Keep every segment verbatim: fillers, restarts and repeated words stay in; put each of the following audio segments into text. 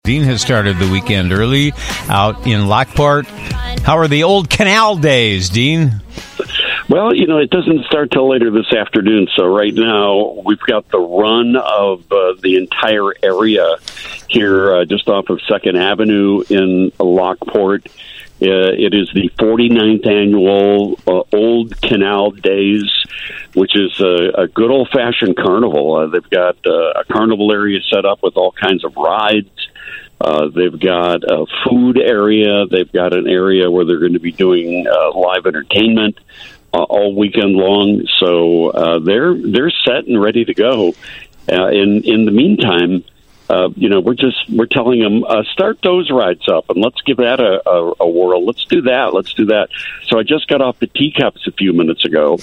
Dean has started the weekend early out in Lockport. How are the old canal days, Dean? Well, you know, it doesn't start till later this afternoon. So right now we've got the run of uh, the entire area here uh, just off of Second Avenue in Lockport. Uh, it is the forty-ninth annual uh, Old Canal Days, which is a, a good old-fashioned carnival. Uh, they've got uh, a carnival area set up with all kinds of rides. Uh, they've got a food area. They've got an area where they're going to be doing uh, live entertainment uh, all weekend long. So uh, they're they're set and ready to go. Uh, in in the meantime, uh, you know, we're just we're telling them uh, start those rides up and let's give that a, a, a whirl. Let's do that. Let's do that. So I just got off the teacups a few minutes ago,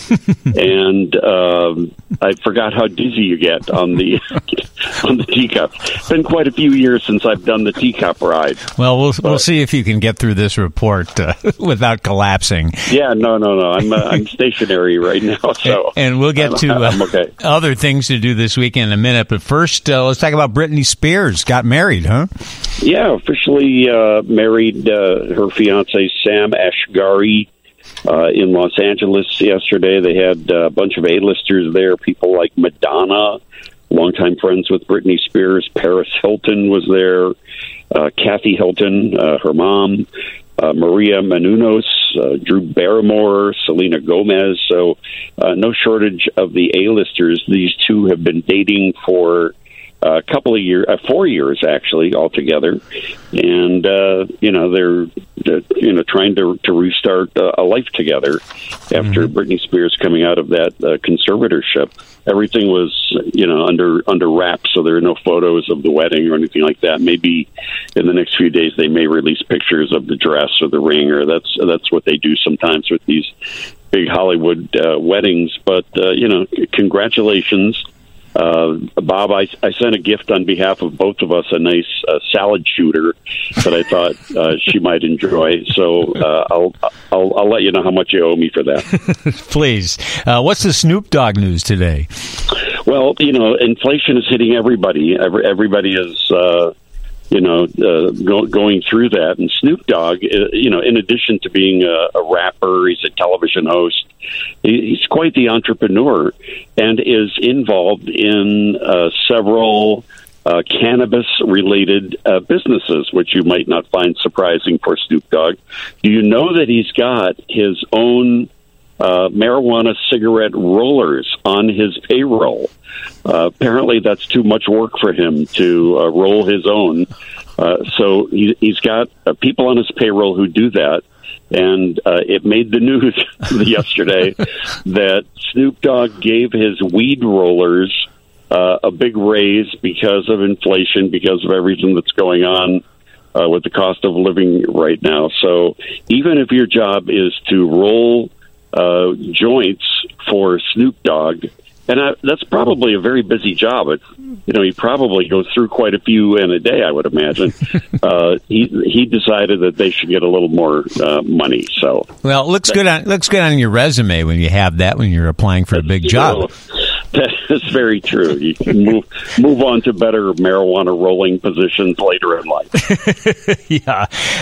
and um, I forgot how dizzy you get on the on the teacup. It's been quite a few years since I've done the teacup ride. Well, we'll but, we'll see if you can get through this report uh, without collapsing. Yeah, no, no, no. I'm uh, I'm stationary right now, so and, and we'll get to uh, okay. other things to do this weekend in a minute. But first, uh, let's talk about Britney Spears. Got married, huh? Yeah, officially uh, married uh, her fiance Sam Asghari uh, in Los Angeles yesterday. They had a bunch of A-listers there, people like Madonna, longtime friends with Britney Spears. Paris Hilton was there, uh, Kathy Hilton, uh, her mom, uh, Maria Menounos, uh, Drew Barrymore, Selena Gomez. So uh, no shortage of the A-listers. These two have been dating for a couple of years, uh, four years actually altogether, and uh, you know they're, they're you know trying to to restart uh, a life together after mm-hmm. Britney Spears coming out of that uh, conservatorship. Everything was you know under under wraps, so there are no photos of the wedding or anything like that. Maybe in the next few days they may release pictures of the dress or the ring, or that's that's what they do sometimes with these big Hollywood uh, weddings. But uh, you know, congratulations. Uh, Bob, I, I sent a gift on behalf of both of us, a nice uh, salad shooter that I thought uh, she might enjoy. So uh, I'll, I'll I'll let you know how much you owe me for that. Please. Uh, what's the Snoop Dogg news today? Well, you know, inflation is hitting everybody. Every, everybody is, uh, you know, uh, go, going through that. And Snoop Dogg, uh, you know, in addition to being a, a rapper, he's a television host. He's quite the entrepreneur and is involved in uh, several uh, cannabis-related uh, businesses, which you might not find surprising for Snoop Dogg. Do you know that he's got his own uh, marijuana cigarette rollers on his payroll? Uh, apparently, that's too much work for him to uh, roll his own. Uh, so he, he's got uh, people on his payroll who do that. And uh, it made the news yesterday that Snoop Dogg gave his weed rollers uh, a big raise because of inflation, because of everything that's going on uh, with the cost of living right now. So even if your job is to roll uh, joints for Snoop Dogg, and I, that's probably a very busy job. It, you know, he probably goes through quite a few in a day, I would imagine. uh, he he decided that they should get a little more uh, money. So, well, it looks good on looks good on your resume when you have that when you're applying for a big job. That is very true. You can move move on to better marijuana rolling positions later in life. Yeah,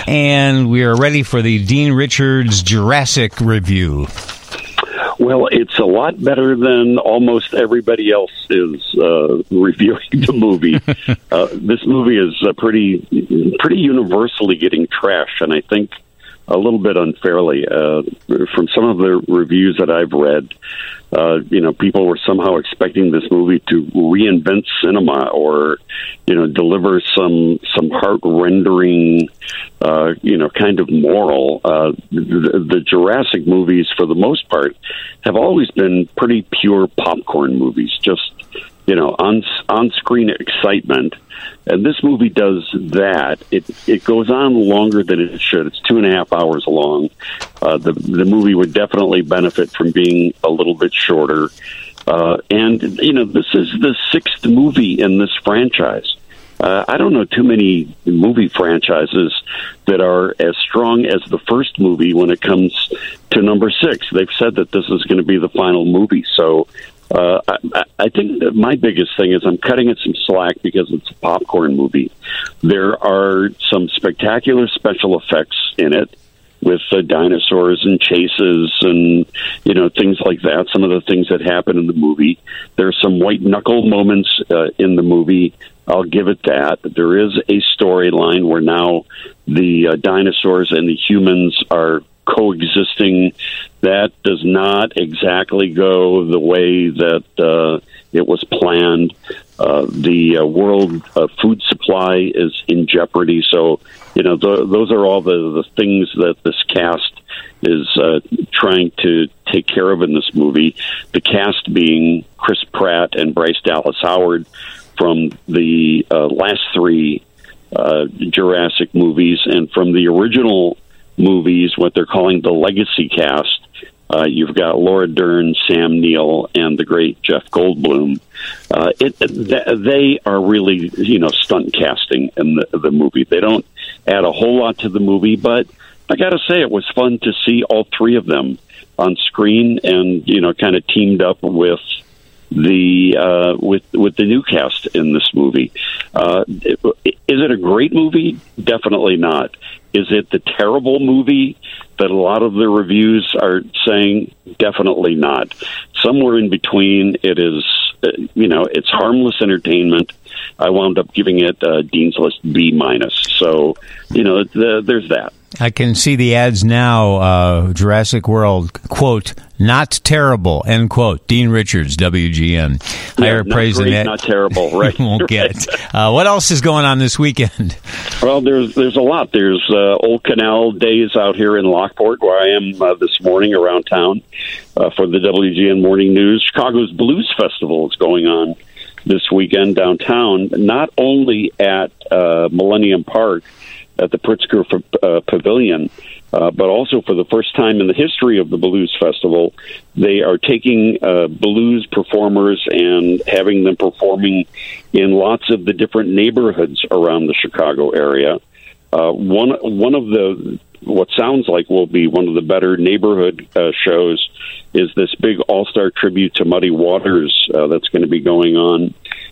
and we are ready for the Dean Richards Jurassic review. Well, it's a lot better than almost everybody else is uh, reviewing the movie. uh, this movie is uh, pretty, pretty universally getting trashed, and I think a little bit unfairly. Uh, from some of the reviews that I've read, uh, you know, people were somehow expecting this movie to reinvent cinema or, you know, deliver some some heart-rendering, uh, you know, kind of moral. Uh, the, the Jurassic movies, for the most part, have always been pretty pure popcorn movies, just, you know, on on screen excitement. And this movie does that. It it goes on longer than it should. It's two and a half hours long. Uh, the the movie would definitely benefit from being a little bit shorter. Uh, and you know, this is the sixth movie in this franchise. Uh, I don't know too many movie franchises that are as strong as the first movie when it comes to number six. They've said that this is going to be the final movie. So Uh, I, I think that my biggest thing is I'm cutting it some slack because it's a popcorn movie. There are some spectacular special effects in it with uh, dinosaurs and chases and, you know, things like that, some of the things that happen in the movie. There are some white-knuckle moments uh, in the movie. I'll give it that. There is a storyline where now the uh, dinosaurs and the humans are coexisting. That does not exactly go the way that uh, it was planned. Uh, the uh, world uh, food supply is in jeopardy. So, you know, th- those are all the, the things that this cast is uh, trying to take care of in this movie. The cast being Chris Pratt and Bryce Dallas Howard from the uh, last three uh, Jurassic movies, and from the original movies, what they're calling the legacy cast. Uh, you've got Laura Dern, Sam Neill, and the great Jeff Goldblum. Uh, it, th- they are really, you know, stunt casting in the, the movie. They don't add a whole lot to the movie, but I got to say it was fun to see all three of them on screen, and you know, kind of teamed up with the uh, with with the new cast in this movie. Uh, is it a great movie? Definitely not. Is it the terrible movie that a lot of the reviews are saying? Definitely not. Somewhere in between, it is, uh, you know, it's harmless entertainment. I wound up giving it uh, Dean's List B minus. So, you know, the, there's that. I can see the ads now. Uh, Jurassic World, quote, not terrible, end quote. Dean Richards, W G N. Higher yeah, praise than that. Not terrible, right? Won't right. get it. Uh, what else is going on this weekend? Well, there's there's a lot. There's uh, Old Canal Days out here in Lockport, where I am uh, this morning around town uh, for the W G N Morning News. Chicago's Blues Festival is going on this weekend downtown, not only at uh, Millennium Park, at the Pritzker uh, Pavilion, uh, but also for the first time in the history of the Blues Festival, they are taking uh, blues performers and having them performing in lots of the different neighborhoods around the Chicago area. Uh, one one of the what sounds like will be one of the better neighborhood uh, shows is this big all-star tribute to Muddy Waters uh, that's going to be going on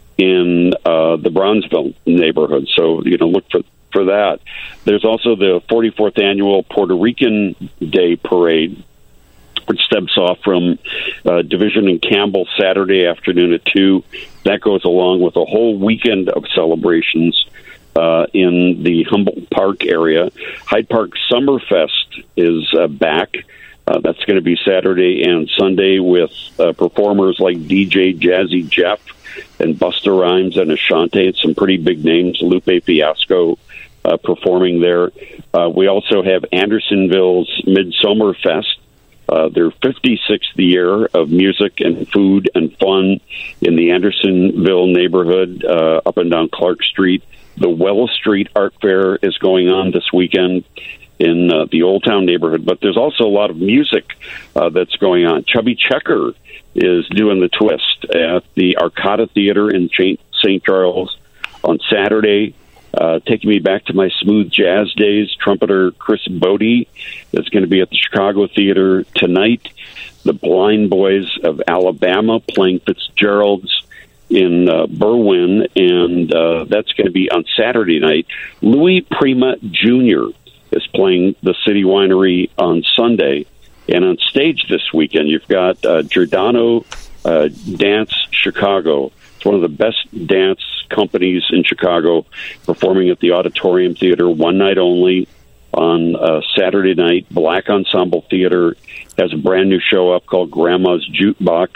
in uh, the Bronzeville neighborhood. So, you know, look for for that. There's also the forty-fourth annual Puerto Rican Day Parade, which steps off from uh, Division and Campbell Saturday afternoon at two. That goes along with a whole weekend of celebrations uh, in the Humboldt Park area. Hyde Park Summerfest is uh, back. Uh, that's going to be Saturday and Sunday with uh, performers like D J Jazzy Jeff and Busta Rhymes and Ashanti. It's some pretty big names. Lupe Fiasco Uh, performing there. Uh, we also have Andersonville's Midsummer Fest, uh, their fifty-sixth year of music and food and fun in the Andersonville neighborhood, uh, up and down Clark Street. The Wells Street Art Fair is going on this weekend in uh, the Old Town neighborhood, but there's also a lot of music uh, that's going on. Chubby Checker is doing the twist at the Arcata Theater in Saint Charles on Saturday. Uh, taking me back to my smooth jazz days, trumpeter Chris Bodie is going to be at the Chicago Theater tonight. The Blind Boys of Alabama playing Fitzgerald's in uh, Berwyn, and uh, that's going to be on Saturday night. Louis Prima Junior is playing the City Winery on Sunday. And on stage this weekend, you've got uh, Giordano uh, Dance Chicago. It's one of the best dance companies in Chicago, performing at the Auditorium Theater one night only on uh, Saturday night. Black Ensemble Theater has a brand new show up called Grandma's Jukebox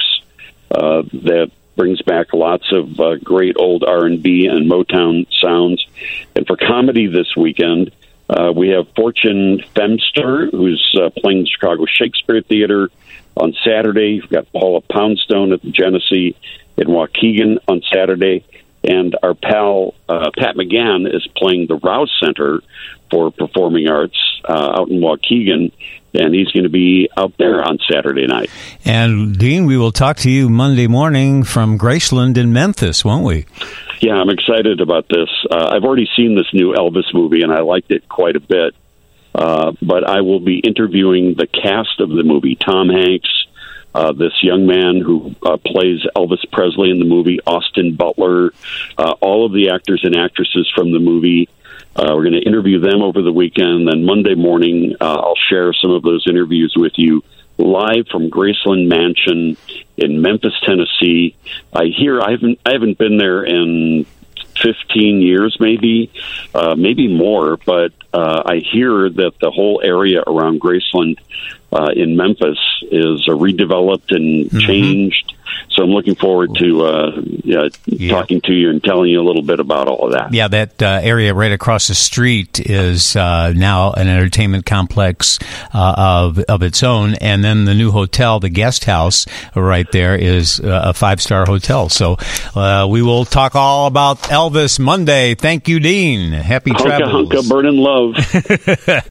uh, that brings back lots of uh, great old R and B and Motown sounds. And for comedy this weekend, uh, we have Fortune Femster, who's uh, playing the Chicago Shakespeare Theater on Saturday. You've got Paula Poundstone at the Genesee in Waukegan on Saturday. And our pal uh, Pat McGann is playing the Rouse Center for Performing Arts uh, out in Waukegan, and he's going to be out there on Saturday night. And, Dean, we will talk to you Monday morning from Graceland in Memphis, won't we? Yeah, I'm excited about this. Uh, I've already seen this new Elvis movie, and I liked it quite a bit. Uh, but I will be interviewing the cast of the movie, Tom Hanks, uh, this young man who uh, plays Elvis Presley in the movie, Austin Butler, uh, all of the actors and actresses from the movie. Uh, we're going to interview them over the weekend. Then Monday morning, uh, I'll share some of those interviews with you live from Graceland Mansion in Memphis, Tennessee. I hear I haven't I haven't been there in fifteen years, maybe, uh, maybe more. But uh, I hear that the whole area around Graceland uh, in Memphis is uh, redeveloped and mm-hmm. changed. So I'm looking forward to uh, yeah, yeah. talking to you and telling you a little bit about all of that. Yeah, that uh, area right across the street is uh, now an entertainment complex uh, of of its own, and then the new hotel, the Guest House, right there is uh, a five-star hotel. So uh, we will talk all about Elvis Monday. Thank you, Dean. Happy hunka, travels. Hunka, burnin' love.